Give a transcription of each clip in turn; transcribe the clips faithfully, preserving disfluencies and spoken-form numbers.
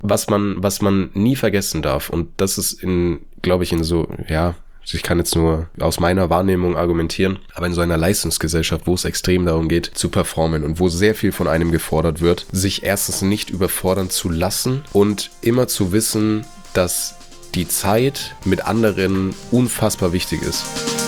was man, was man nie vergessen darf, und das ist in, glaube ich, in so, ja, ich kann jetzt nur aus meiner Wahrnehmung argumentieren, aber in so einer Leistungsgesellschaft, wo es extrem darum geht, zu performen und wo sehr viel von einem gefordert wird, sich erstens nicht überfordern zu lassen und immer zu wissen, dass die Zeit mit anderen unfassbar wichtig ist.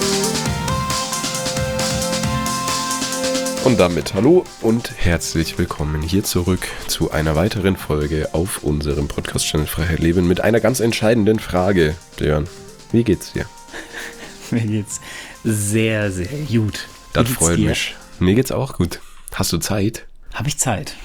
Und damit hallo und herzlich willkommen hier zurück zu einer weiteren Folge auf unserem Podcast-Channel Freiheit Leben mit einer ganz entscheidenden Frage. Björn, wie geht's dir? Mir geht's sehr, sehr gut. Das freut mich. Mir geht's auch gut. Hast du Zeit? Habe ich Zeit.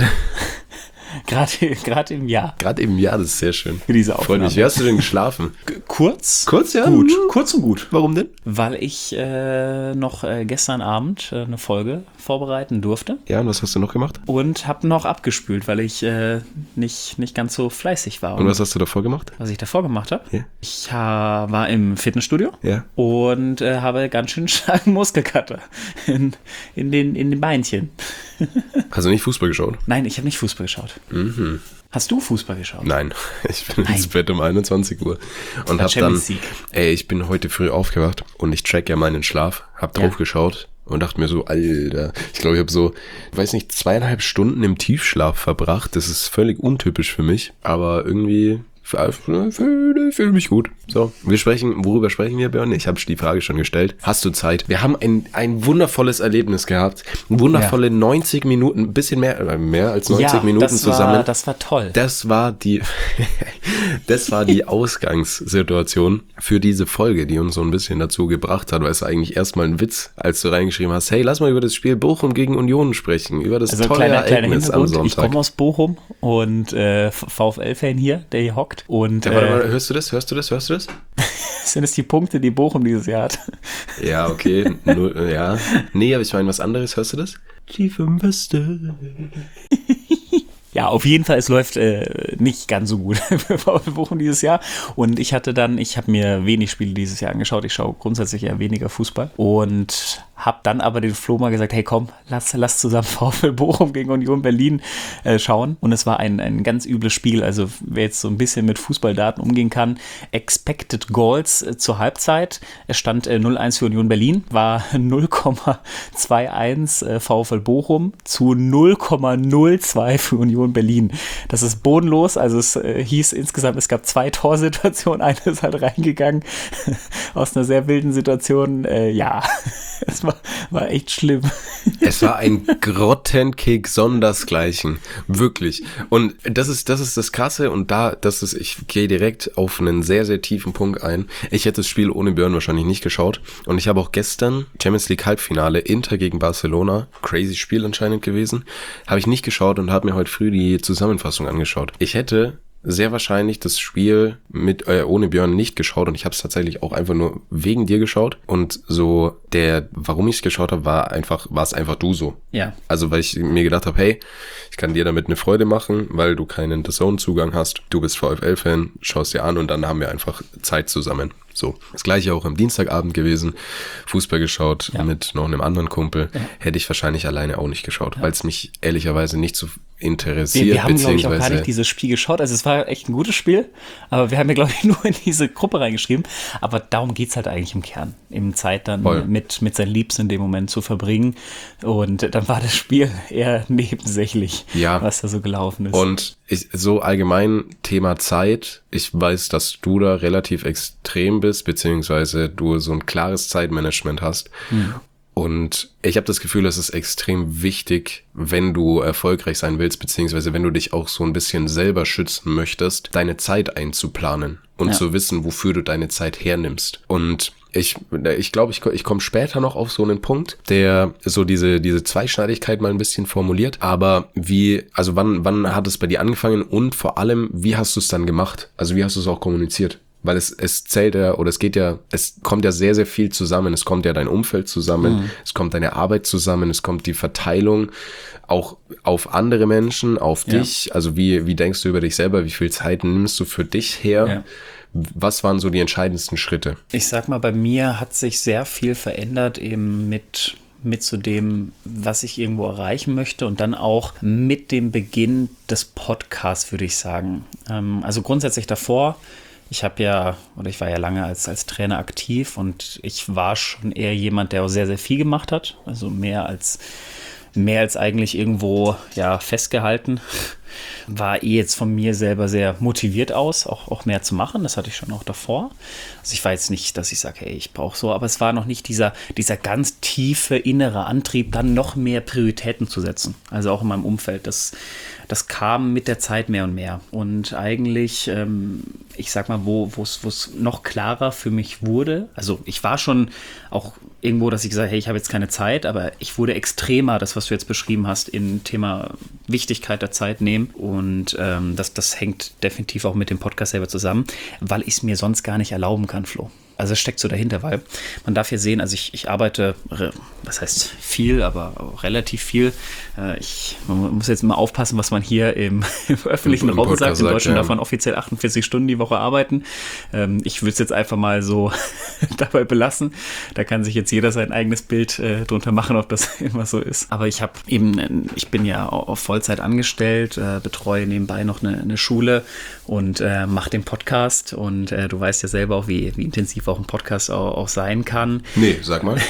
Gerade gerade im Jahr. Gerade im Jahr, das ist sehr schön. Für diese Aufnahme. Freut mich. Wie hast du denn geschlafen? Kurz. Kurz, ja? Gut. Kurz und gut. Warum denn? Weil ich äh, noch äh, gestern Abend äh, eine Folge vorbereiten durfte. Ja, und was hast du noch gemacht? Und habe noch abgespült, weil ich äh, nicht, nicht ganz so fleißig war. Und was hast du davor gemacht? Was ich davor gemacht habe? Ja. Ich ha, war im Fitnessstudio. Ja. Und äh, habe ganz schön starken Muskelkater in, in, den, in den Beinchen. Hast du nicht Fußball geschaut? Nein, ich habe nicht Fußball geschaut. Mhm. Hast du Fußball geschaut? Nein, ich bin Nein. ins Bett um einundzwanzig Uhr und hab dann, ey, ich bin heute früh aufgewacht und ich track ja meinen Schlaf, hab drauf ja. geschaut und dachte mir so, Alter, ich glaube, ich habe so, weiß nicht, zweieinhalb Stunden im Tiefschlaf verbracht. Das ist völlig untypisch für mich, aber irgendwie fühle fühl mich gut. So, wir sprechen, worüber sprechen wir, Björn? Ich habe die Frage schon gestellt. Hast du Zeit? Wir haben ein, ein wundervolles Erlebnis gehabt. Wundervolle ja. neunzig Minuten, ein bisschen mehr, äh, mehr als neunzig ja, Minuten das zusammen. War, das war toll. Das war die, das war die Ausgangssituation für diese Folge, die uns so ein bisschen dazu gebracht hat, weil es eigentlich erstmal ein Witz, als du reingeschrieben hast, hey, lass mal über das Spiel Bochum gegen Union sprechen, über das also tolle kleiner, Ereignis kleiner am Sonntag. Ich komme aus Bochum und äh, VfL-Fan hier, der hier hockt. Und, ja, warte äh, mal, hörst du das, hörst du das, hörst du das? Sind es die Punkte, die Bochum dieses Jahr hat? Ja, okay, nur, ja. Nee, aber ich meine was anderes, hörst du das? Die Fünfeste. Ja, auf jeden Fall, es läuft äh, nicht ganz so gut für VfL Bochum dieses Jahr. Und ich hatte dann, ich habe mir wenig Spiele dieses Jahr angeschaut. Ich schaue grundsätzlich eher weniger Fußball. Und habe dann aber den Flo mal gesagt, hey komm, lass, lass zusammen VfL Bochum gegen Union Berlin äh, schauen. Und es war ein, ein ganz übles Spiel. Also wer jetzt so ein bisschen mit Fußballdaten umgehen kann, Expected Goals äh, zur Halbzeit. Es stand äh, null eins für Union Berlin, war null Komma einundzwanzig äh, VfL Bochum zu null Komma null zwei für Union Berlin. Das ist bodenlos, also es äh, hieß insgesamt, es gab zwei Torsituationen, eine ist halt reingegangen aus einer sehr wilden Situation, äh, ja, es war, war echt schlimm. Es war ein Grottenkick sondersgleichen, wirklich. Und das ist, das ist das Krasse und da, das ist, ich gehe direkt auf einen sehr, sehr tiefen Punkt ein. Ich hätte das Spiel ohne Björn wahrscheinlich nicht geschaut und ich habe auch gestern Champions League Halbfinale Inter gegen Barcelona, crazy Spiel anscheinend gewesen, habe ich nicht geschaut und habe mir heute früh die Zusammenfassung angeschaut. Ich hätte sehr wahrscheinlich das Spiel mit äh, ohne Björn nicht geschaut und ich habe es tatsächlich auch einfach nur wegen dir geschaut und so der, warum ich es geschaut habe, war einfach, war es einfach du so. Ja. Also weil ich mir gedacht habe, hey, ich kann dir damit eine Freude machen, weil du keinen D A Z N-Zugang hast, du bist VfL-Fan, schaust dir an und dann haben wir einfach Zeit zusammen. So, das gleiche auch am Dienstagabend gewesen, Fußball geschaut ja. mit noch einem anderen Kumpel, ja. hätte ich wahrscheinlich alleine auch nicht geschaut, ja. weil es mich ehrlicherweise nicht so interessiert. Wir, wir haben, glaube ich, auch gar nicht dieses Spiel geschaut, also es war echt ein gutes Spiel, aber wir haben ja, glaube ich, nur in diese Gruppe reingeschrieben, aber darum geht's halt eigentlich im Kern, eben Zeit dann mit, mit seinen Liebsten in dem Moment zu verbringen und dann war das Spiel eher nebensächlich, ja. was da so gelaufen ist. Und ich, so allgemein Thema Zeit, ich weiß, dass du da relativ extrem bist, beziehungsweise du so ein klares Zeitmanagement hast. Hm. Und ich habe das Gefühl, es ist extrem wichtig, wenn du erfolgreich sein willst, beziehungsweise wenn du dich auch so ein bisschen selber schützen möchtest, deine Zeit einzuplanen und ja. zu wissen, wofür du deine Zeit hernimmst. Und ich ich glaube, ich, ich komme später noch auf so einen Punkt, der so diese diese Zweischneidigkeit mal ein bisschen formuliert. Aber wie, also wann wann hat es bei dir angefangen und vor allem, wie hast du es dann gemacht? Also wie hast du es auch kommuniziert? Weil es, es zählt ja, oder es geht ja, es kommt ja sehr, sehr viel zusammen. Es kommt ja dein Umfeld zusammen, mhm. es kommt deine Arbeit zusammen, es kommt die Verteilung auch auf andere Menschen, auf ja. dich. Also wie, wie denkst du über dich selber? Wie viel Zeit nimmst du für dich her? Ja. Was waren so die entscheidendsten Schritte? Ich sag mal, bei mir hat sich sehr viel verändert eben mit mit zu dem, was ich irgendwo erreichen möchte und dann auch mit dem Beginn des Podcasts, würde ich sagen. Ähm, also grundsätzlich davor, ich habe ja, oder ich war ja lange als, als Trainer aktiv und ich war schon eher jemand, der auch sehr, sehr viel gemacht hat. Also mehr als, mehr als eigentlich irgendwo ja, festgehalten. War eh jetzt von mir selber sehr motiviert aus, auch, auch mehr zu machen. Das hatte ich schon auch davor. Also ich war jetzt nicht, dass ich sage, hey, ich brauche so, aber es war noch nicht dieser, dieser ganz tiefe innere Antrieb, dann noch mehr Prioritäten zu setzen. Also auch in meinem Umfeld. Das, das kam mit der Zeit mehr und mehr. Und eigentlich, ähm, ich sag mal, wo es noch klarer für mich wurde, also ich war schon auch irgendwo, dass ich gesagt habe, hey, ich habe jetzt keine Zeit, aber ich wurde extremer, das, was du jetzt beschrieben hast, im Thema Wichtigkeit der Zeit nehmen. Und ähm, das, das hängt definitiv auch mit dem Podcast selber zusammen, weil ich es mir sonst gar nicht erlauben kann, Flo. Also es steckt so dahinter, weil man darf ja sehen, also ich, ich arbeite, was heißt viel, aber auch relativ viel. Ich, man muss jetzt mal aufpassen, was man hier im, im öffentlichen Raum sagt. In Deutschland sagt, ja. darf man offiziell achtundvierzig Stunden die Woche arbeiten. Ich würde es jetzt einfach mal so dabei belassen. Da kann sich jetzt jeder sein eigenes Bild äh, drunter machen, ob das immer so ist. Aber ich habe eben, ich bin ja auf Vollzeit angestellt, äh, betreue nebenbei noch eine, eine Schule und äh, mache den Podcast. Und äh, du weißt ja selber auch, wie, wie intensiv auch ein Podcast auch, auch sein kann. Nee, sag mal.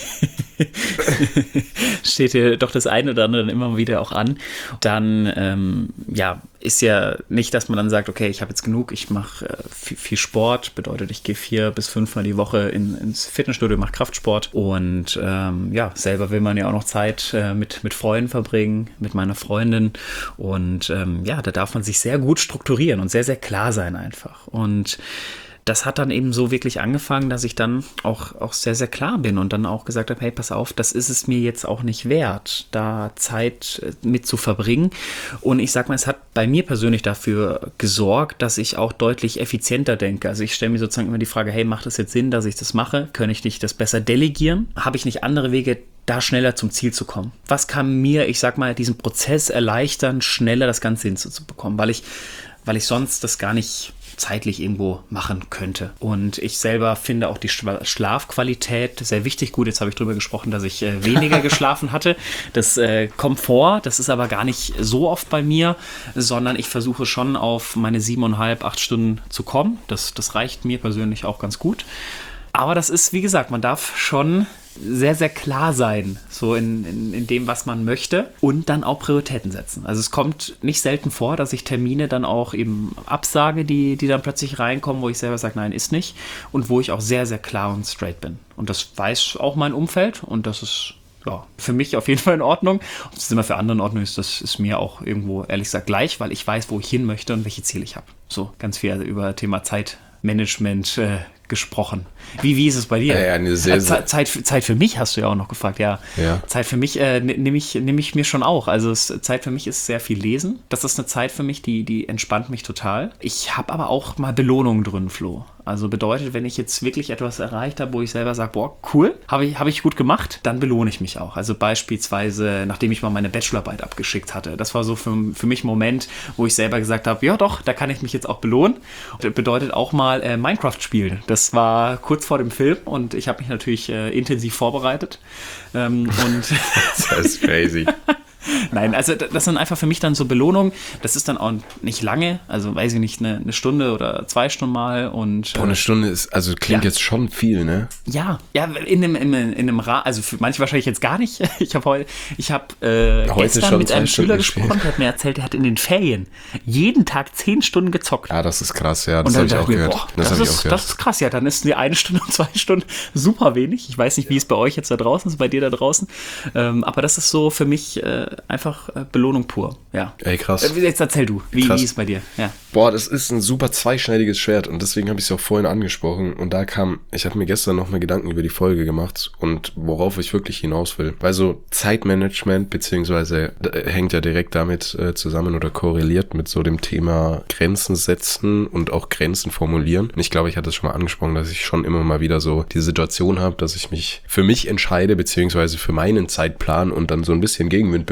Steht dir doch das eine oder andere dann immer wieder auch an. Dann, ähm, ja, ist ja nicht, dass man dann sagt, okay, ich habe jetzt genug, ich mache äh, viel, viel Sport, bedeutet, ich gehe vier bis fünfmal die Woche in, ins Fitnessstudio, mache Kraftsport und ähm, ja, selber will man ja auch noch Zeit äh, mit, mit Freunden verbringen, mit meiner Freundin und ähm, ja, da darf man sich sehr gut strukturieren und sehr, sehr klar sein einfach und das hat dann eben so wirklich angefangen, dass ich dann auch, auch sehr, sehr klar bin und dann auch gesagt habe, hey, pass auf, das ist es mir jetzt auch nicht wert, da Zeit mit zu verbringen. Und ich sag mal, es hat bei mir persönlich dafür gesorgt, dass ich auch deutlich effizienter denke. Also ich stelle mir sozusagen immer die Frage, hey, macht es jetzt Sinn, dass ich das mache? Kann ich nicht das besser delegieren? Habe ich nicht andere Wege, da schneller zum Ziel zu kommen? Was kann mir, ich sag mal, diesen Prozess erleichtern, schneller das Ganze hinzubekommen? Weil ich, weil ich sonst das gar nicht zeitlich irgendwo machen könnte. Und ich selber finde auch die Schlafqualität sehr wichtig. Gut, jetzt habe ich drüber gesprochen, dass ich äh, weniger geschlafen hatte. Das äh, kommt vor, das ist aber gar nicht so oft bei mir, sondern ich versuche schon auf meine siebeneinhalb, acht Stunden zu kommen. Das, das reicht mir persönlich auch ganz gut. Aber das ist, wie gesagt, man darf schon sehr, sehr klar sein, so in, in, in dem, was man möchte und dann auch Prioritäten setzen. Also es kommt nicht selten vor, dass ich Termine dann auch eben absage, die, die dann plötzlich reinkommen, wo ich selber sage, nein, ist nicht und wo ich auch sehr, sehr klar und straight bin. Und das weiß auch mein Umfeld und das ist ja, für mich auf jeden Fall in Ordnung. Ob es immer für andere in Ordnung ist, das ist mir auch irgendwo, ehrlich gesagt, gleich, weil ich weiß, wo ich hin möchte und welche Ziele ich habe. So, ganz viel über Thema Zeitmanagement äh, gesprochen. Wie, wie ist es bei dir? Ja, ja, eine sehr, äh, Zeit, Zeit, Zeit für mich hast du ja auch noch gefragt, ja. ja. Zeit für mich äh, nehme ich, nehm ich mir schon auch. Also es, Zeit für mich ist sehr viel Lesen. Das ist eine Zeit für mich, die, die entspannt mich total. Ich habe aber auch mal Belohnungen drin, Flo. Also bedeutet, wenn ich jetzt wirklich etwas erreicht habe, wo ich selber sage, boah, cool, habe ich, hab ich gut gemacht, dann belohne ich mich auch. Also beispielsweise, nachdem ich mal meine Bachelorarbeit abgeschickt hatte. Das war so für, für mich ein Moment, wo ich selber gesagt habe, ja doch, da kann ich mich jetzt auch belohnen. Das bedeutet auch mal äh, Minecraft spielen. Das war kurz vor dem Film und ich habe mich natürlich äh, intensiv vorbereitet. Ähm, und das ist crazy. Nein, also das sind einfach für mich dann so Belohnungen. Das ist dann auch nicht lange, also weiß ich nicht, eine, eine Stunde oder zwei Stunden mal. Und, Boah, eine Stunde ist, also klingt ja. jetzt schon viel, ne? Ja, ja, in einem, in einem, in einem Ra- also für manche wahrscheinlich jetzt gar nicht. Ich habe heute, ich habe äh, gestern mit einem Schüler gesprochen, der hat mir erzählt, der hat in den Ferien jeden Tag zehn Stunden gezockt. Ja, das ist krass, ja, das habe ich auch mir, gehört. Boah, das, das, ist, ich auch gehört. Das ist krass, ja, dann ist die eine Stunde und zwei Stunden super wenig. Ich weiß nicht, wie es bei euch jetzt da draußen ist, bei dir da draußen, ähm, aber das ist so für mich äh, einfach äh, Belohnung pur, ja. Ey, krass. Äh, jetzt erzähl du, wie, wie ist es bei dir? Ja. Boah, das ist ein super zweischneidiges Schwert und deswegen habe ich es auch vorhin angesprochen und da kam, ich habe mir gestern noch mal Gedanken über die Folge gemacht und worauf ich wirklich hinaus will. Weil so Zeitmanagement beziehungsweise äh, hängt ja direkt damit äh, zusammen oder korreliert mit so dem Thema Grenzen setzen und auch Grenzen formulieren. Und ich glaube, ich hatte es schon mal angesprochen, dass ich schon immer mal wieder so die Situation habe, dass ich mich für mich entscheide beziehungsweise für meinen Zeitplan und dann so ein bisschen Gegenwind bekomme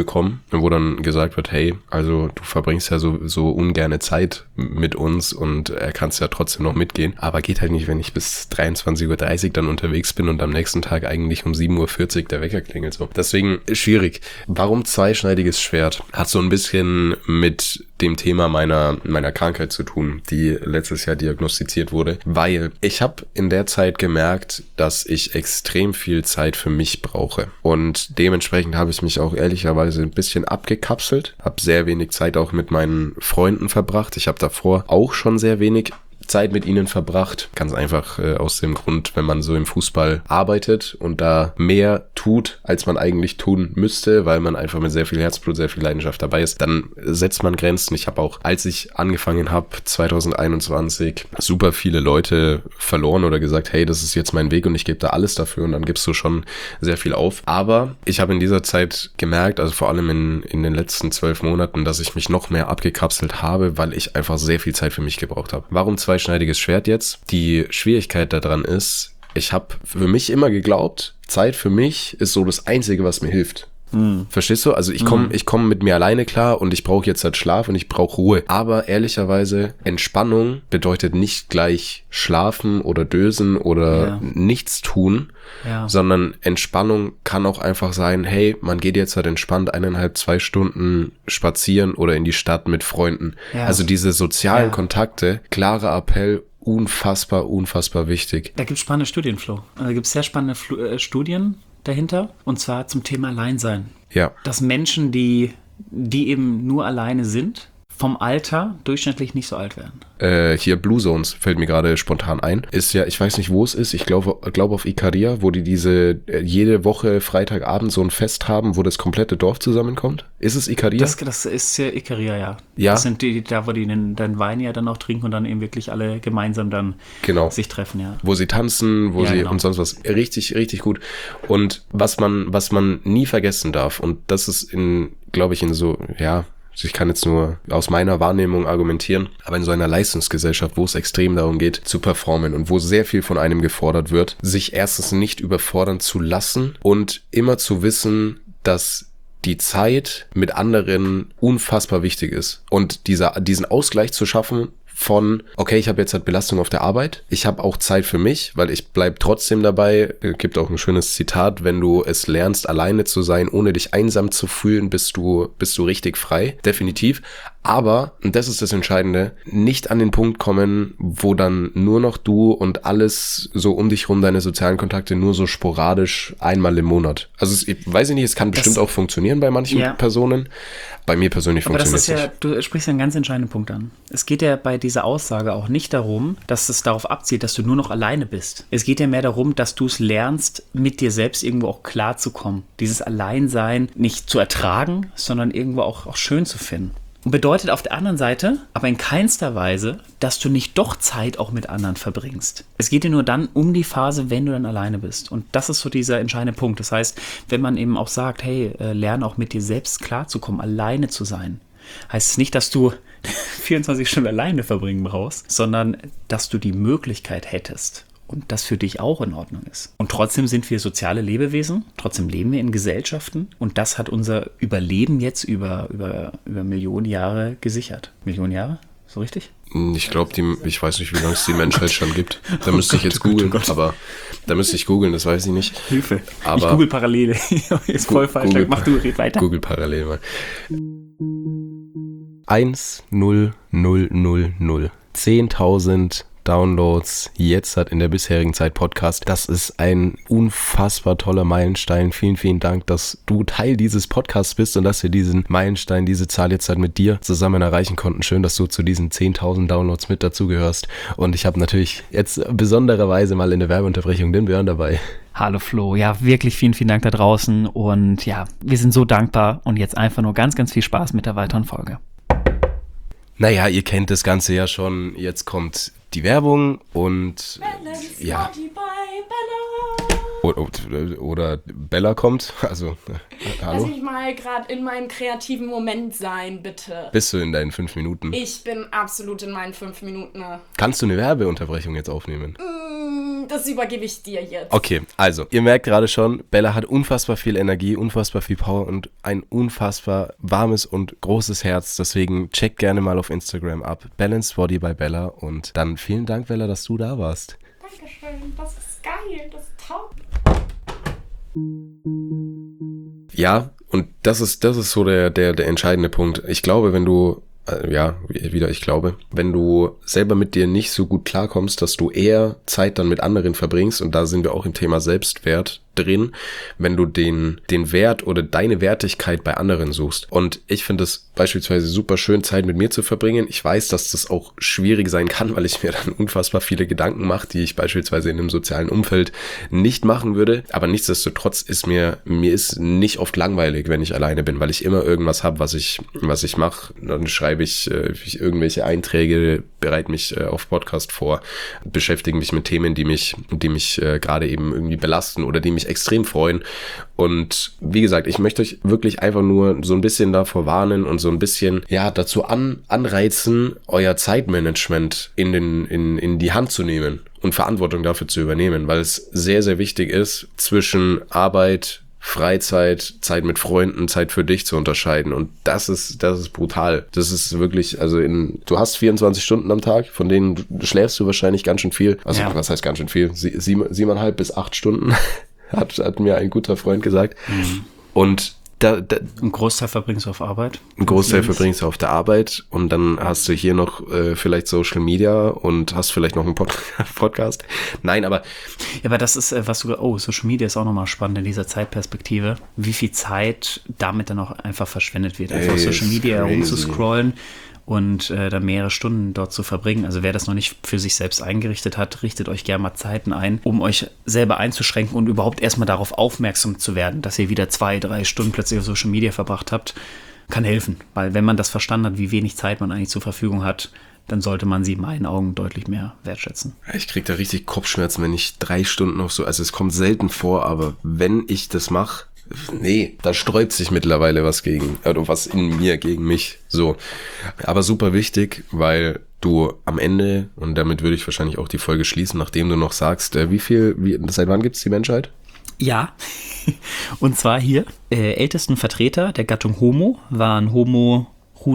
bekommen, wo dann gesagt wird, hey, also du verbringst ja so, so ungerne Zeit mit uns und er kannst ja trotzdem noch mitgehen, aber geht halt nicht, wenn ich bis dreiundzwanzig Uhr dreißig dann unterwegs bin und am nächsten Tag eigentlich um sieben Uhr vierzig der Wecker klingelt. So. Deswegen schwierig. Warum zweischneidiges Schwert? Hat so ein bisschen mit dem Thema meiner meiner Krankheit zu tun, die letztes Jahr diagnostiziert wurde, weil ich habe in der Zeit gemerkt, dass ich extrem viel Zeit für mich brauche und dementsprechend habe ich mich auch ehrlicherweise ein bisschen abgekapselt, habe sehr wenig Zeit auch mit meinen Freunden verbracht. Ich habe davor auch schon sehr wenig Zeit mit ihnen verbracht. Ganz einfach äh, aus dem Grund, wenn man so im Fußball arbeitet und da mehr tut, als man eigentlich tun müsste, weil man einfach mit sehr viel Herzblut, sehr viel Leidenschaft dabei ist, dann setzt man Grenzen. Ich habe auch, als ich angefangen habe, zwanzig einundzwanzig, super viele Leute verloren oder gesagt, hey, das ist jetzt mein Weg und ich gebe da alles dafür und dann gibst du schon sehr viel auf. Aber ich habe in dieser Zeit gemerkt, also vor allem in, in den letzten zwölf Monaten, dass ich mich noch mehr abgekapselt habe, weil ich einfach sehr viel Zeit für mich gebraucht habe. Warum zwei Zweischneidiges Schwert jetzt? Die Schwierigkeit daran ist, ich habe für mich immer geglaubt, Zeit für mich ist so das Einzige, was mir hilft. Mm. Verstehst du? Also ich komme mm. ich komme mit mir alleine klar und ich brauche jetzt halt Schlaf und ich brauche Ruhe. Aber ehrlicherweise, Entspannung bedeutet nicht gleich schlafen oder dösen oder ja. nichts tun, ja. sondern Entspannung kann auch einfach sein, hey, man geht jetzt halt entspannt eineinhalb, zwei Stunden spazieren oder in die Stadt mit Freunden. Ja. Also diese sozialen ja. Kontakte, klarer Appell, unfassbar, unfassbar wichtig. Da gibt es spannende Studien, Flo. Da gibt es sehr spannende Fl- äh, Studien dahinter und zwar zum Thema Alleinsein. Ja. Dass Menschen, die, die eben nur alleine sind, vom Alter durchschnittlich nicht so alt werden. Äh, hier Blue Zones fällt mir gerade spontan ein. Ist ja, ich weiß nicht, wo es ist. Ich glaube glaube auf Ikaria, wo die diese äh, jede Woche Freitagabend so ein Fest haben, wo das komplette Dorf zusammenkommt. Ist es Ikaria? Das, das ist ja Ikaria, ja. Ja. Das sind die, da wo die den, den Wein ja dann auch trinken und dann eben wirklich alle gemeinsam dann genau. sich treffen, ja. Wo sie tanzen, wo ja, sie genau. und sonst was. Richtig, richtig gut. Und was man, was man nie vergessen darf, und das ist in, glaube ich, in so, ja, ich kann jetzt nur aus meiner Wahrnehmung argumentieren, aber in so einer Leistungsgesellschaft, wo es extrem darum geht, zu performen und wo sehr viel von einem gefordert wird, sich erstens nicht überfordern zu lassen und immer zu wissen, dass die Zeit mit anderen unfassbar wichtig ist. Und dieser, diesen Ausgleich zu schaffen von, okay, ich habe jetzt halt Belastung auf der Arbeit, ich habe auch Zeit für mich, weil ich bleib trotzdem dabei. Es gibt auch ein schönes Zitat, wenn du es lernst, alleine zu sein, ohne dich einsam zu fühlen, bist du, bist du richtig frei, definitiv. Aber, und das ist das Entscheidende, nicht an den Punkt kommen, wo dann nur noch du und alles so um dich rum, deine sozialen Kontakte nur so sporadisch einmal im Monat. Also es, ich weiß nicht, es kann das, bestimmt auch funktionieren bei manchen ja. Personen. Bei mir persönlich funktioniert es nicht. Aber das ist ja, du sprichst ja einen ganz entscheidenden Punkt an. Es geht ja bei dieser Aussage auch nicht darum, dass es darauf abzielt, dass du nur noch alleine bist. Es geht ja mehr darum, dass du es lernst, mit dir selbst irgendwo auch klarzukommen. Dieses Alleinsein nicht zu ertragen, sondern irgendwo auch, auch schön zu finden. Und bedeutet auf der anderen Seite, aber in keinster Weise, dass du nicht doch Zeit auch mit anderen verbringst. Es geht dir nur dann um die Phase, wenn du dann alleine bist. Und das ist so dieser entscheidende Punkt. Das heißt, wenn man eben auch sagt, hey, äh, lerne auch mit dir selbst klarzukommen, alleine zu sein, heißt es nicht, dass du vierundzwanzig Stunden alleine verbringen brauchst, sondern dass du die Möglichkeit hättest. Und das für dich auch in Ordnung ist. Und trotzdem sind wir soziale Lebewesen, trotzdem leben wir in Gesellschaften und das hat unser Überleben jetzt über, über, über Millionen Jahre gesichert. Millionen Jahre? So richtig? Ich glaube, ich weiß nicht, wie lange es die Menschheit schon gibt. Da müsste oh ich jetzt Gott, googeln, oh aber da müsste ich googeln, das weiß ich nicht. Hilfe, aber ich google parallel. Ist voll falsch, Google, mach du, red weiter. Google parallel mal. eins null null null null zehntausend Downloads jetzt hat in der bisherigen Zeit Podcast. Das ist ein unfassbar toller Meilenstein. Vielen, vielen Dank, dass du Teil dieses Podcasts bist und dass wir diesen Meilenstein, diese Zahl jetzt halt mit dir zusammen erreichen konnten. Schön, dass du zu diesen zehntausend Downloads mit dazugehörst. Und ich habe natürlich jetzt besondererweise mal in der Werbeunterbrechung den Björn dabei. Hallo Flo, ja wirklich vielen, vielen Dank da draußen und ja, wir sind so dankbar und jetzt einfach nur ganz, ganz viel Spaß mit der weiteren Folge. Naja, ihr kennt das Ganze ja schon. Jetzt kommt die Werbung und Balance ja. Oder, oder Bella kommt. Also, äh, hallo. Lass mich mal gerade in meinem kreativen Moment sein, bitte. Bist du in deinen fünf Minuten? Ich bin absolut in meinen fünf Minuten. Kannst du eine Werbeunterbrechung jetzt aufnehmen? Mm, das übergebe ich dir jetzt. Okay, also, ihr merkt gerade schon, Bella hat unfassbar viel Energie, unfassbar viel Power und ein unfassbar warmes und großes Herz. Deswegen checkt gerne mal auf Instagram ab. Balanced Body bei Bella. Und dann vielen Dank, Bella, dass du da warst. Dankeschön, das ist geil, das ist top. Ja, und das ist, das ist so der, der, der entscheidende Punkt. Ich glaube, wenn du, äh, ja, wieder ich glaube, wenn du selber mit dir nicht so gut klarkommst, dass du eher Zeit dann mit anderen verbringst, und da sind wir auch im Thema Selbstwert drin, wenn du den, den Wert oder deine Wertigkeit bei anderen suchst. Und ich finde es beispielsweise super schön, Zeit mit mir zu verbringen. Ich weiß, dass das auch schwierig sein kann, weil ich mir dann unfassbar viele Gedanken mache, die ich beispielsweise in einem sozialen Umfeld nicht machen würde. Aber nichtsdestotrotz ist mir, mir ist nicht oft langweilig, wenn ich alleine bin, weil ich immer irgendwas habe, was ich, was ich mache. Dann schreibe ich, äh, ich irgendwelche Einträge, bereite mich äh, auf Podcast vor, beschäftige mich mit Themen, die mich, die mich äh, gerade eben irgendwie belasten oder die mich extrem freuen. Und wie gesagt, ich möchte euch wirklich einfach nur so ein bisschen davor warnen und so ein bisschen, ja, dazu an, anreizen, euer Zeitmanagement in den, in, in die Hand zu nehmen und Verantwortung dafür zu übernehmen, weil es sehr, sehr wichtig ist, zwischen Arbeit, Freizeit, Zeit mit Freunden, Zeit für dich zu unterscheiden. Und das ist, das ist brutal. Das ist wirklich, also in, du hast vierundzwanzig Stunden am Tag, von denen schläfst du wahrscheinlich ganz schön viel. Also, ja. Was heißt ganz schön viel? Sie, sieben, siebeneinhalb bis acht Stunden, hat, hat mir ein guter Freund gesagt. Mhm. Und Da, da, ein Großteil verbringst du auf Arbeit. Ein Großteil verbringst du auf der Arbeit und dann hast du hier noch äh, vielleicht Social Media und hast vielleicht noch einen Pod- Podcast. Nein, aber... Ja, aber das ist, äh, was du... Oh, Social Media ist auch nochmal spannend in dieser Zeitperspektive. Wie viel Zeit damit dann auch einfach verschwendet wird. Einfach Ey, Social Media crazy. rumzuscrollen und äh, dann mehrere Stunden dort zu verbringen. Also wer das noch nicht für sich selbst eingerichtet hat, richtet euch gerne mal Zeiten ein, um euch selber einzuschränken und überhaupt erstmal darauf aufmerksam zu werden, dass ihr wieder zwei, drei Stunden plötzlich auf Social Media verbracht habt. Kann helfen, weil wenn man das verstanden hat, wie wenig Zeit man eigentlich zur Verfügung hat, dann sollte man sie in meinen Augen deutlich mehr wertschätzen. Ich krieg da richtig Kopfschmerzen, wenn ich drei Stunden noch so, also es kommt selten vor, aber wenn ich das mache, nee, da sträubt sich mittlerweile was gegen, oder was in mir gegen mich, so. Aber super wichtig, weil du am Ende, und damit würde ich wahrscheinlich auch die Folge schließen, nachdem du noch sagst, äh, wie viel, wie, seit wann gibt's die Menschheit? Ja, und zwar hier, äh, ältesten Vertreter der Gattung Homo waren Homo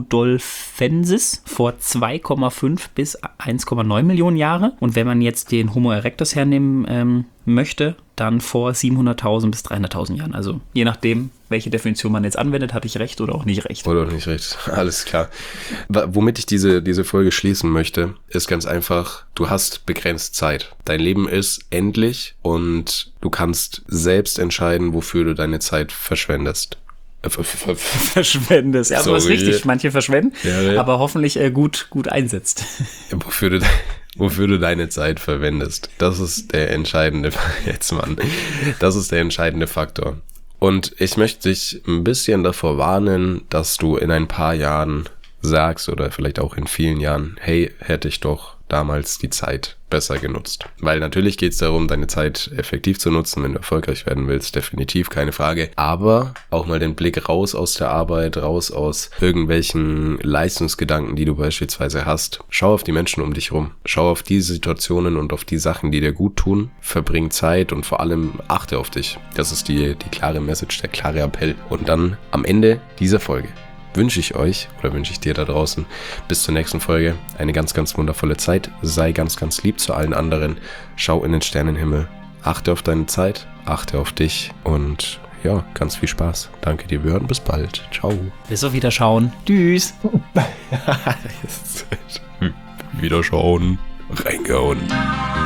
rudolfensis vor zwei Komma fünf bis eins Komma neun Millionen Jahre. Und wenn man jetzt den Homo erectus hernehmen ähm, möchte, dann vor siebenhunderttausend bis dreihunderttausend Jahren. Also je nachdem, welche Definition man jetzt anwendet, hatte ich recht oder auch nicht recht. Oder auch nicht recht, alles klar. W- womit ich diese, diese Folge schließen möchte, ist ganz einfach, du hast begrenzt Zeit. Dein Leben ist endlich und du kannst selbst entscheiden, wofür du deine Zeit verschwendest. Verschwendest. Ja, aber das ist richtig. Manche verschwenden, ja, ja. aber hoffentlich äh, gut, gut einsetzt. Wofür du, wofür du deine Zeit verwendest. Das ist der entscheidende, jetzt Mann, das ist der entscheidende Faktor. Und ich möchte dich ein bisschen davor warnen, dass du in ein paar Jahren sagst oder vielleicht auch in vielen Jahren, hey, hätte ich doch damals die Zeit besser genutzt. Weil natürlich geht es darum, deine Zeit effektiv zu nutzen, wenn du erfolgreich werden willst, definitiv, keine Frage. Aber auch mal den Blick raus aus der Arbeit, raus aus irgendwelchen Leistungsgedanken, die du beispielsweise hast. Schau auf die Menschen um dich rum. Schau auf die Situationen und auf die Sachen, die dir gut tun. Verbring Zeit und vor allem achte auf dich. Das ist die, die klare Message, der klare Appell. Und dann am Ende dieser Folge wünsche ich euch oder wünsche ich dir da draußen bis zur nächsten Folge eine ganz, ganz wundervolle Zeit. Sei ganz, ganz lieb zu allen anderen. Schau in den Sternenhimmel. Achte auf deine Zeit, achte auf dich und ja, ganz viel Spaß. Danke dir, wir hören bis bald. Ciao. Bis auf Wiederschauen. Tschüss. Wiederschauen. Reingehauen.